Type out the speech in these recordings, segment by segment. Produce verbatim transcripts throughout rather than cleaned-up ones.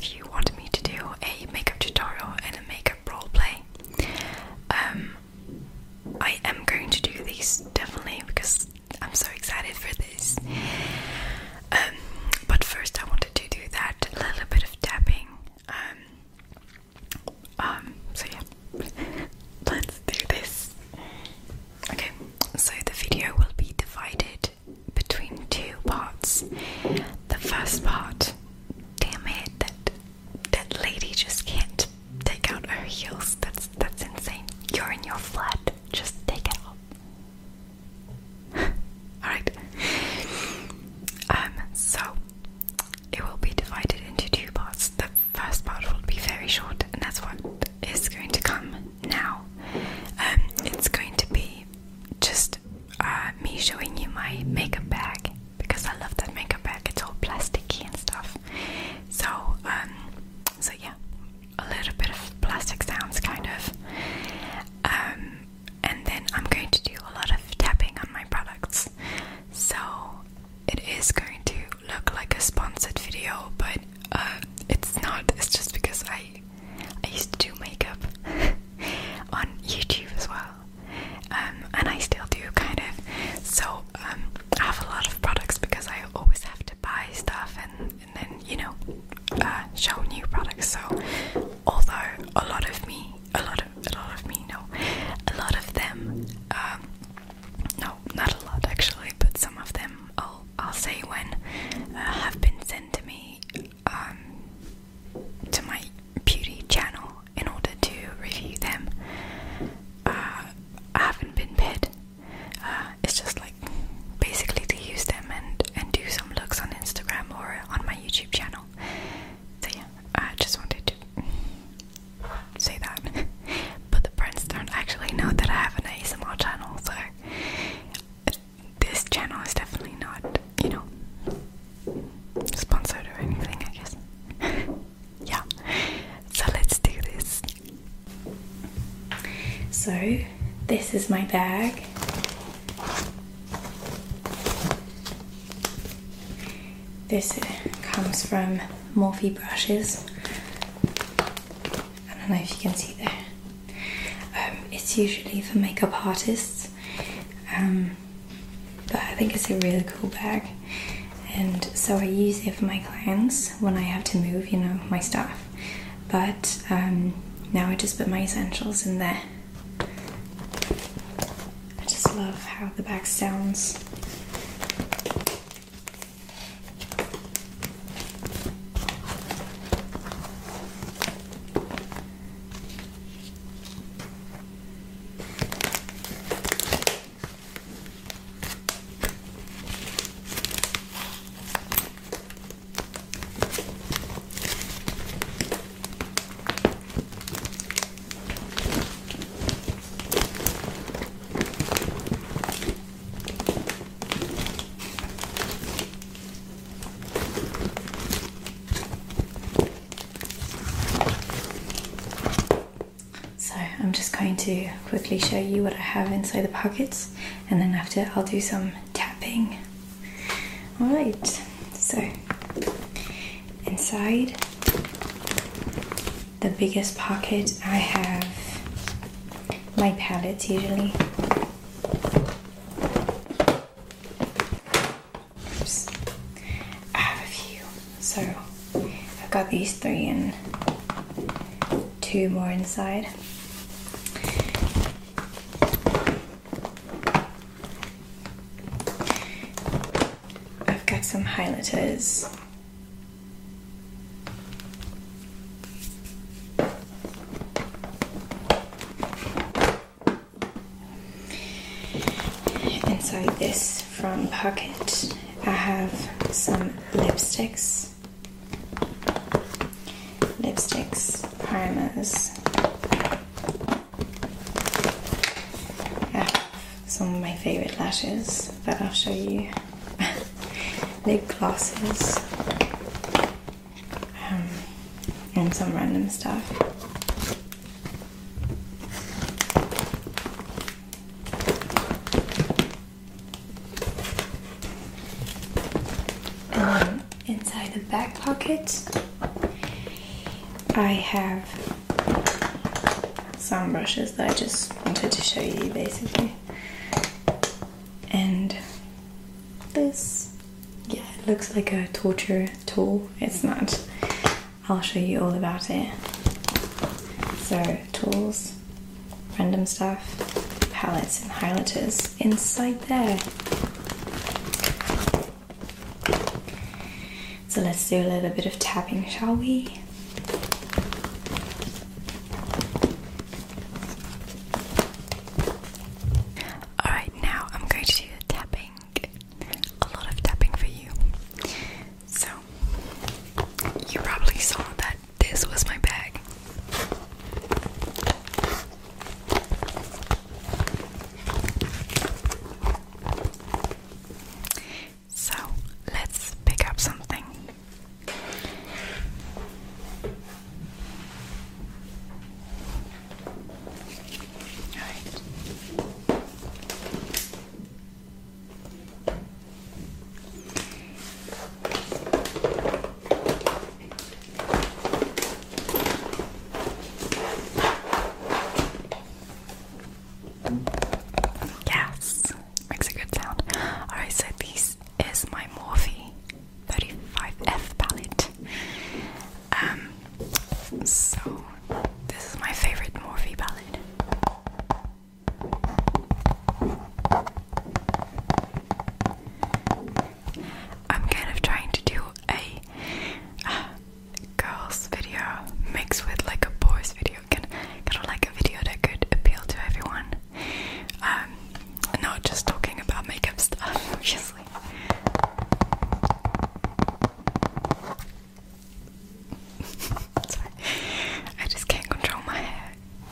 if you want me to do a makeup tutorial and a makeup role play. Um, I am going to do these definitely because I'm so excited for this. Um, but first I wanted to do that a little bit of tapping. Um, um, so yeah, let's do this. Okay, so the video will be divided between two parts. The first part, damn it, that that lady just can't take out her heels. That's that's insane. You're in your flat. Just take it off. Alright. Um, so it will be divided into two parts. The first part will be very short, and that's what is going to come now. Um, it's going to be just uh, me showing you my makeup bag, because I love that makeup bag. It's all plasticky and stuff. So, um, so yeah, a little bit of plastic sounds, kind of. Um, and then I'm going to do a lot of tapping on my products. So it is going to look like a sponsored video, but uh, it's not. It's just because I I used to do makeup on YouTube as well, um, and I still do, kind of. So um, I have a lot of products because I always have to buy stuff and, and then, you know, uh, show new products. So although a lot of me, a lot of a lot of me, no, a lot of them, um, no, not a lot actually, but some of them I'll I'll say when uh, have been sent to me um, to my beauty channel in order to review them. Uh, I haven't been paid. Uh, it's just like basically to use them and and do some looks on Instagram or on my YouTube channel. So yeah, I just wanted to say that. But the brands don't actually know that I have an A S M R channel, so this channel is definitely not, you know, sponsored or anything, I guess. Yeah, so let's do this. So this is my bag. This comes from Morphe brushes. I don't know if you can see there. Um, it's usually for makeup artists, um, but I think it's a really cool bag, and so I use it for my clients when I have to move, you know, my stuff. But um, now I just put my essentials in there. I just love how the bag sounds. I'm just going to quickly show you what I have inside the pockets, and then after I'll do some tapping. Alright, so inside the biggest pocket I have my palettes usually. Oops. I have a few. So I've got these three and two more inside. I've got some highlighters. Inside this front pocket, I have some lipsticks, lipsticks, primers. I have some of my favorite lashes that I'll show you, lip glosses, um, and some random stuff. Inside the back pocket, I have some brushes that I just wanted to show you basically. And this, yeah, it looks like a torture tool. It's not. I'll show you all about it. So, tools, random stuff, palettes and highlighters inside there. So let's do a little bit of tapping, shall we? Alright, now I'm going to do the tapping. A lot of tapping for you. So, you probably saw that this was my bag. So, let's pick up something. Alright. Yes, makes a good sound. Alright, so this is my Morphe thirty-five F palette. Um, so this is my favorite Morphe palette. I'm kind of trying to do a uh, girls video mixed with like a boys video, kind of, kind of like a video that could appeal to everyone. Um, not just talking about makeup stuff, obviously. Sorry, I just can't control my hair.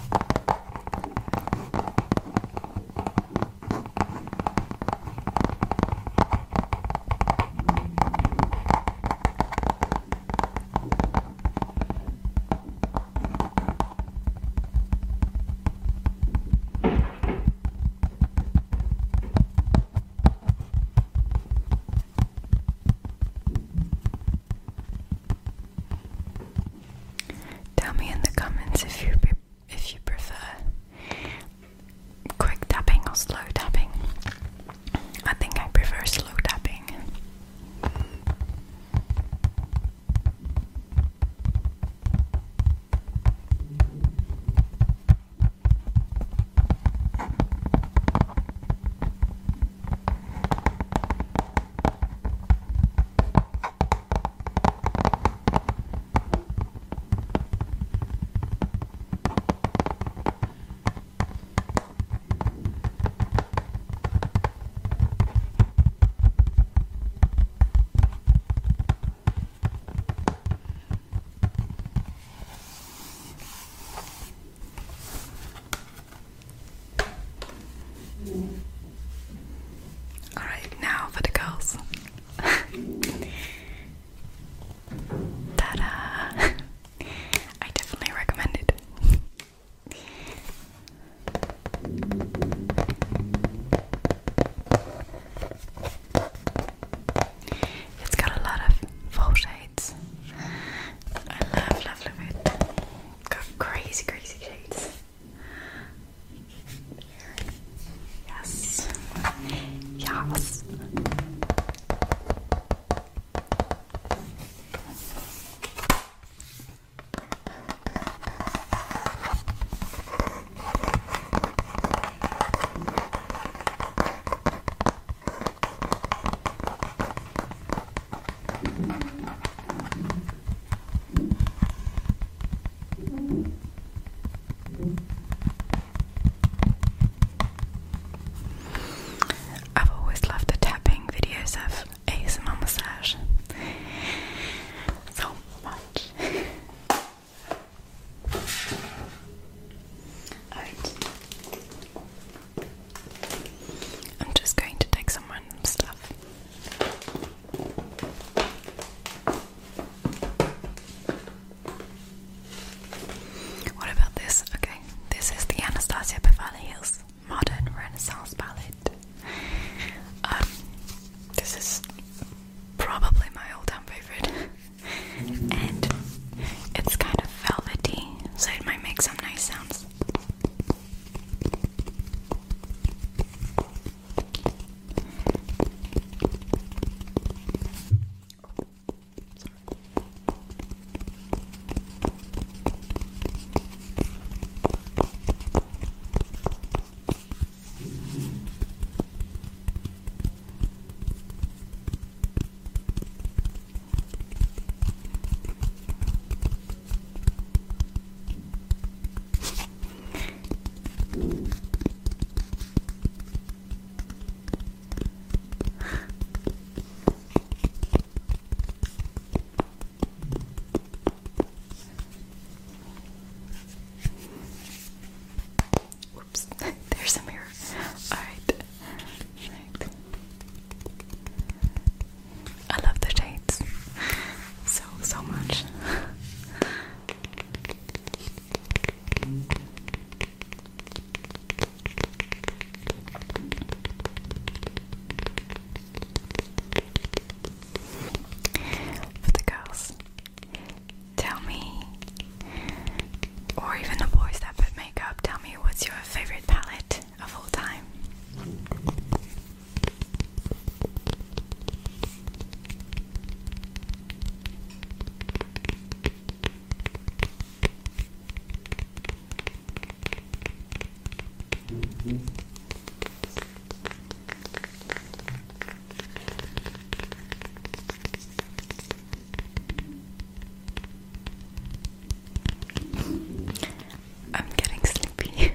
Tell me in the comments if you pre if you prefer quick tapping or slow tapping. I think I prefer slow tapping. Oops, there's a mirror. Alright. Right. I love the shades so, so much. For the girls, tell me, or even the boys that put makeup, tell me what's your favorite palette of all time? I'm getting sleepy.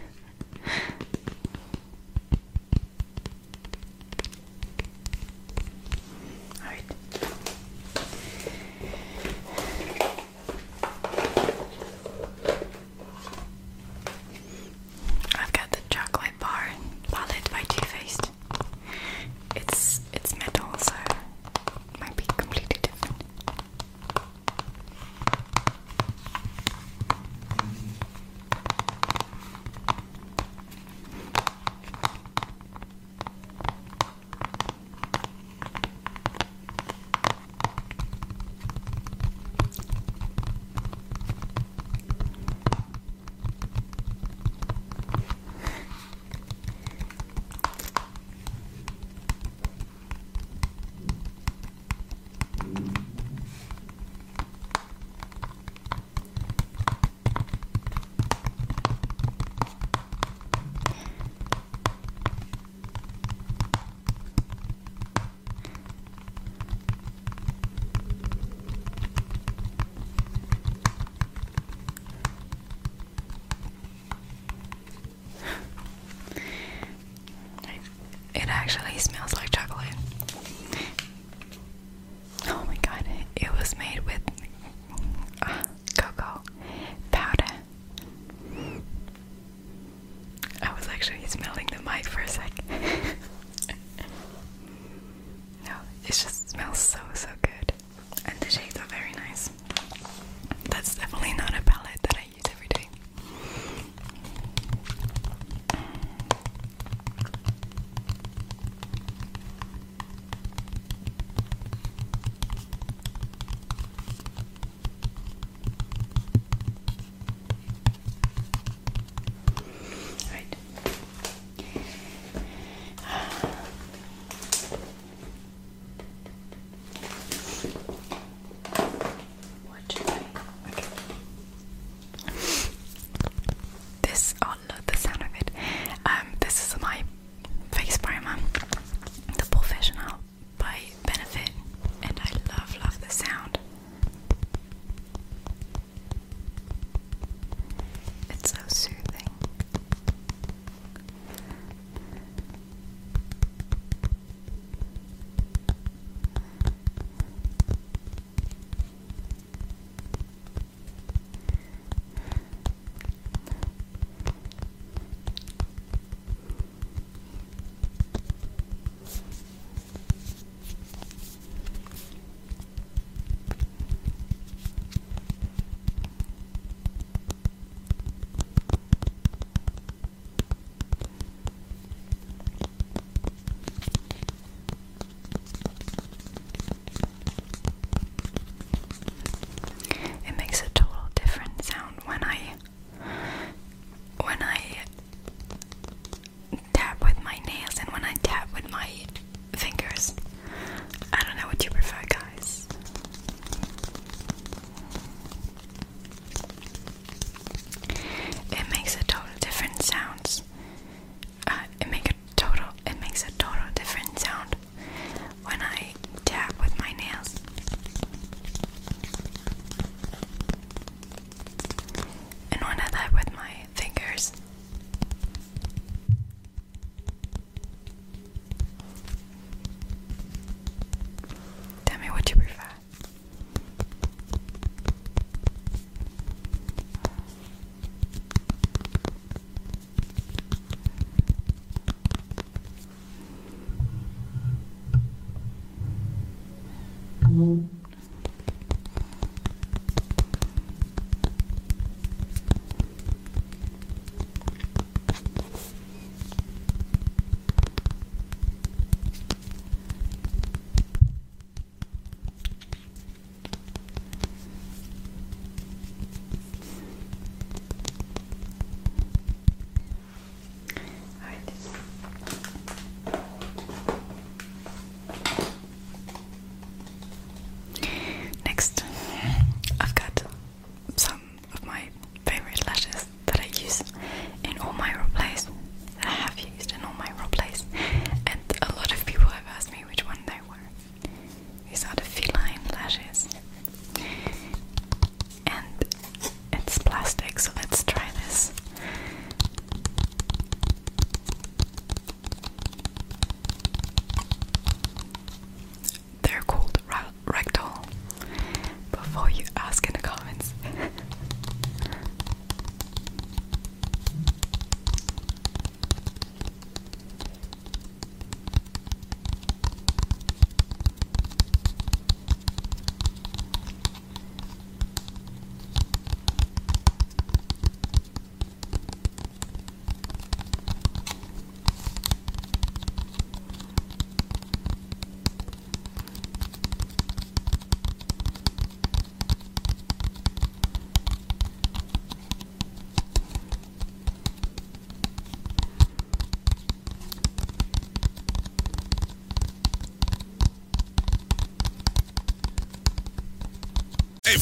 Alright. I've got the chocolate bar.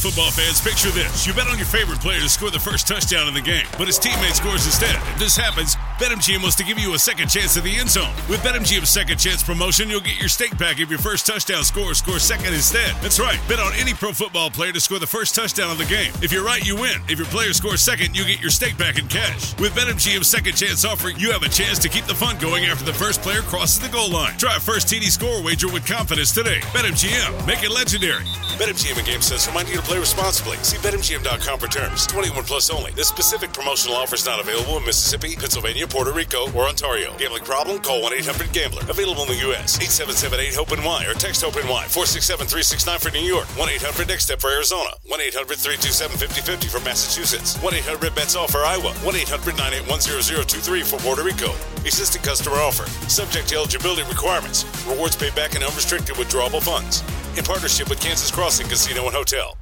football fans, picture this. You bet on your favorite player to score the first touchdown in the game, but his teammate scores instead. If this happens, BetMGM wants to give you a second chance at the end zone. With BetMGM's second chance promotion, you'll get your stake back if your first touchdown scorer scores second instead. That's right. Bet on any pro football player to score the first touchdown of the game. If you're right, you win. If your player scores second, you get your stake back in cash. With BetMGM's second chance offer, you have a chance to keep the fun going after the first player crosses the goal line. Try a first T D score wager with confidence today. BetMGM. Make it legendary. BetMGM and GameSense remind you to play responsibly. See Bet M G M dot com for terms. twenty-one plus only. This specific promotional offer is not available in Mississippi, Pennsylvania, Puerto Rico, or Ontario. Gambling problem? Call one eight hundred gambler. Available in the U S eight seven seven eight hope N Y or text HOPE-NY four six seven three six nine for New York. one eight hundred next step for Arizona. one eight hundred three two seven five zero five zero for Massachusetts. one eight hundred bets all for Iowa. one eight hundred nine eight one zero zero two three for Puerto Rico. Existing customer offer. Subject to eligibility requirements. Rewards paid back in unrestricted withdrawable funds. In partnership with Kansas Crossing Casino and Hotel.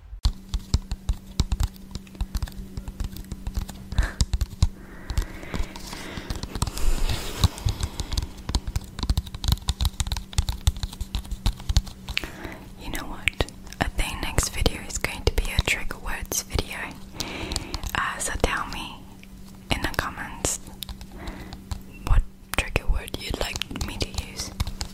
You know what? I think next video is going to be a trigger words video. Uh, so tell me in the comments what trigger word you'd like me to use.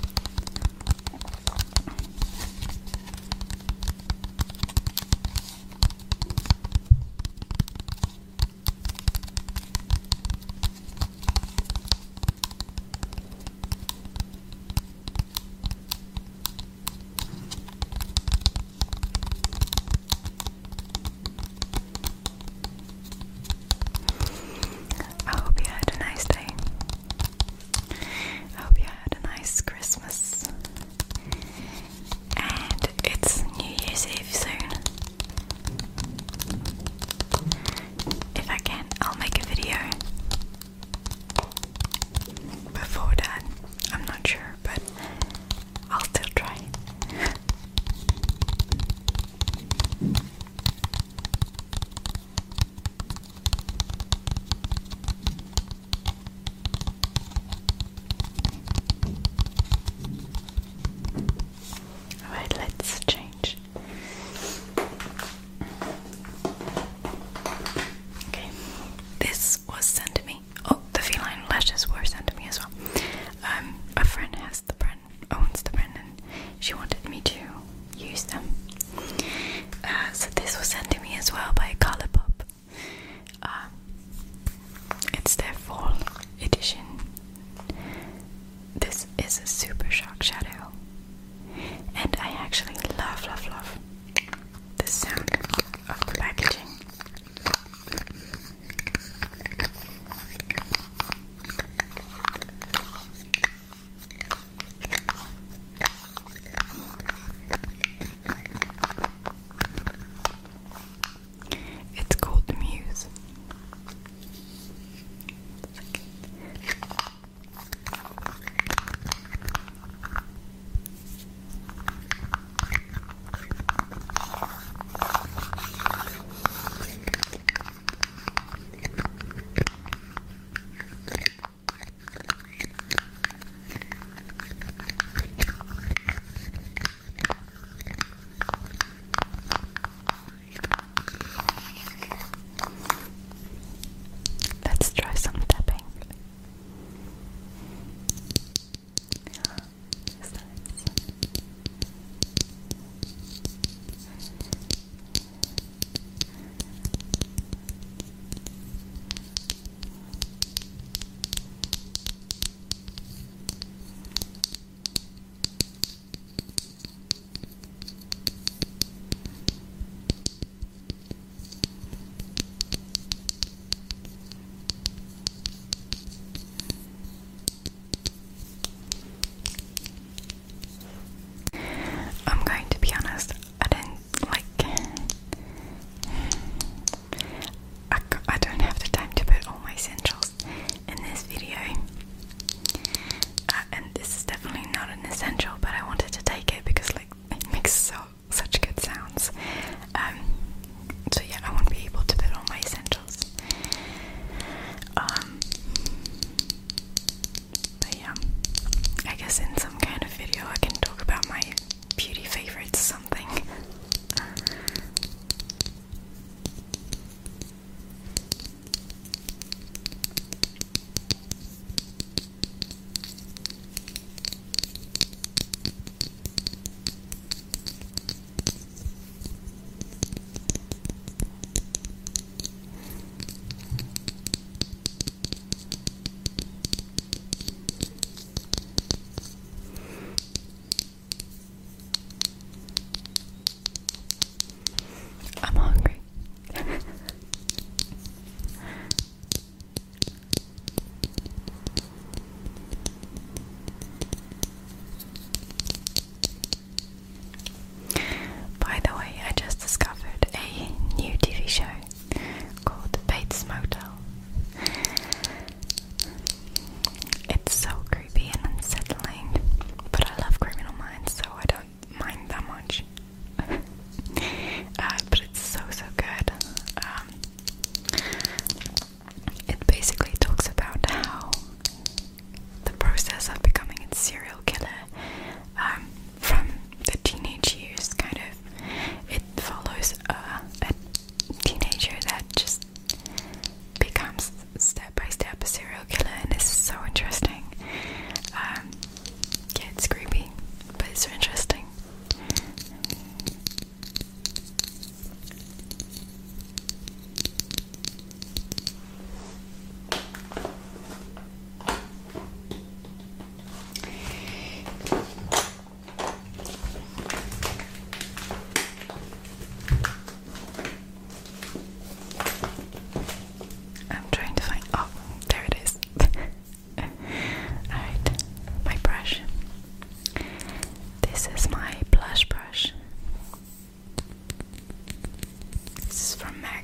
I hope you had a nice day. I hope you had a nice Christmas. And it's New Year's Eve soon. If I can, I'll make a video before that. I'm not sure, but I'll still try. Alright, let's change. Okay, this was sent to me. Oh, the feline lashes were sent to me as well. Um, a friend has the brand, owns the brand, and she wanted me to use them. Uh, so this was sent to me as well by Colourpop. Um, it's their fall edition. This is a super shock shadow, and I actually love, love, love the sound of the packaging. This is from Mac.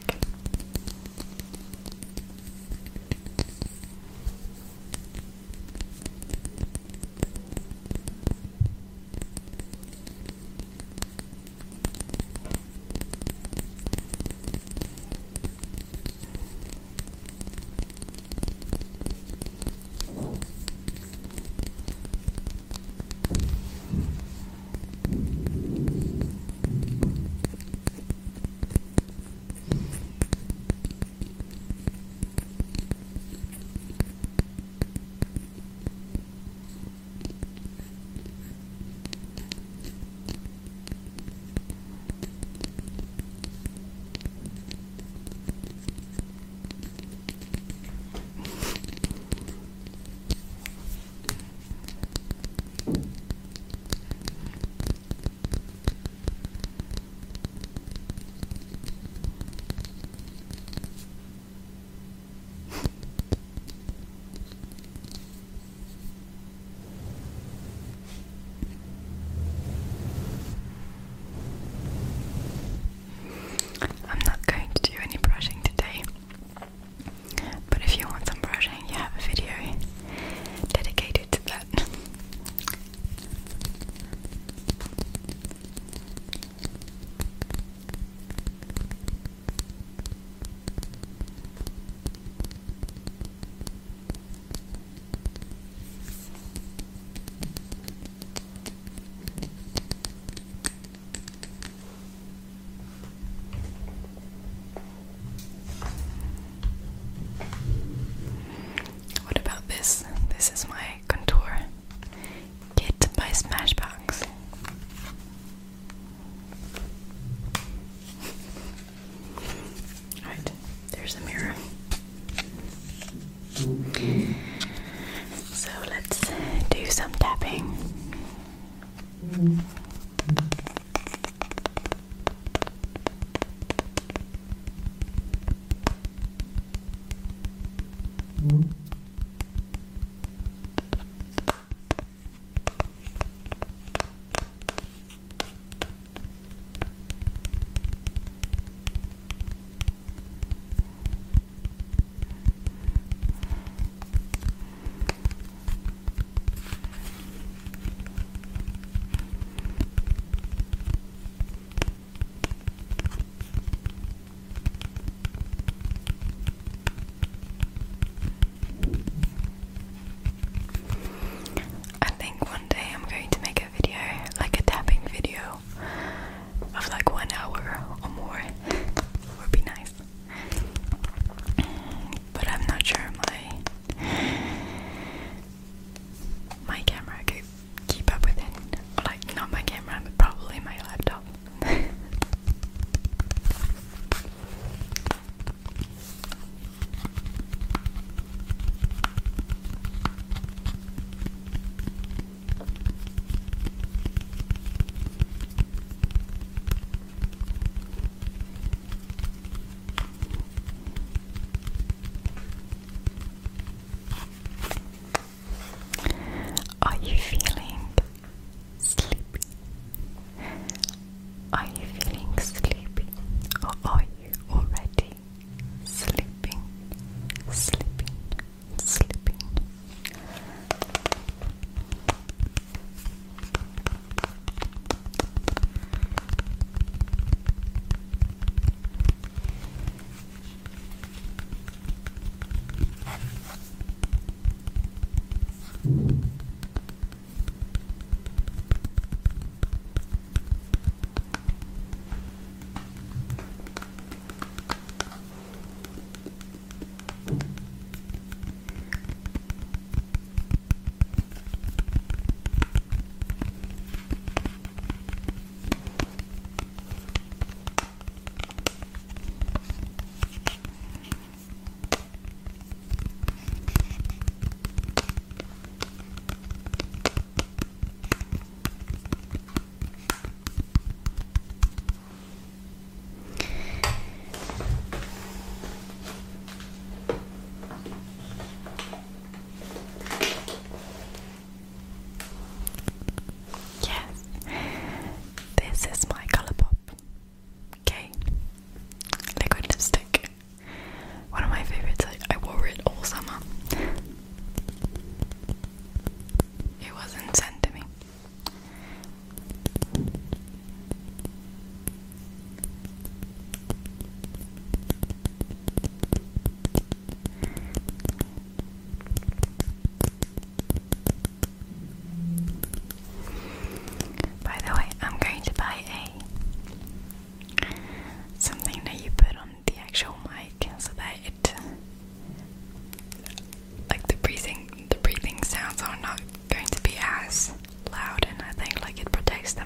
I'm not going to do any brushing today, but if you want some brushing, you have a video dedicated to that. What about this? This is my contour kit by Smashbox. Right, there's a mirror. So let's do some tapping.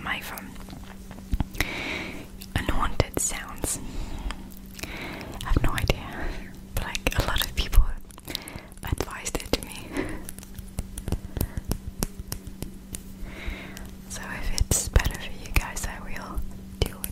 my phone. Unwanted sounds. I have no idea, but like a lot of people advised it to me. So if it's better for you guys, I will do it.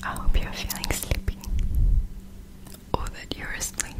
I hope you're feeling sleepy or that you're asleep.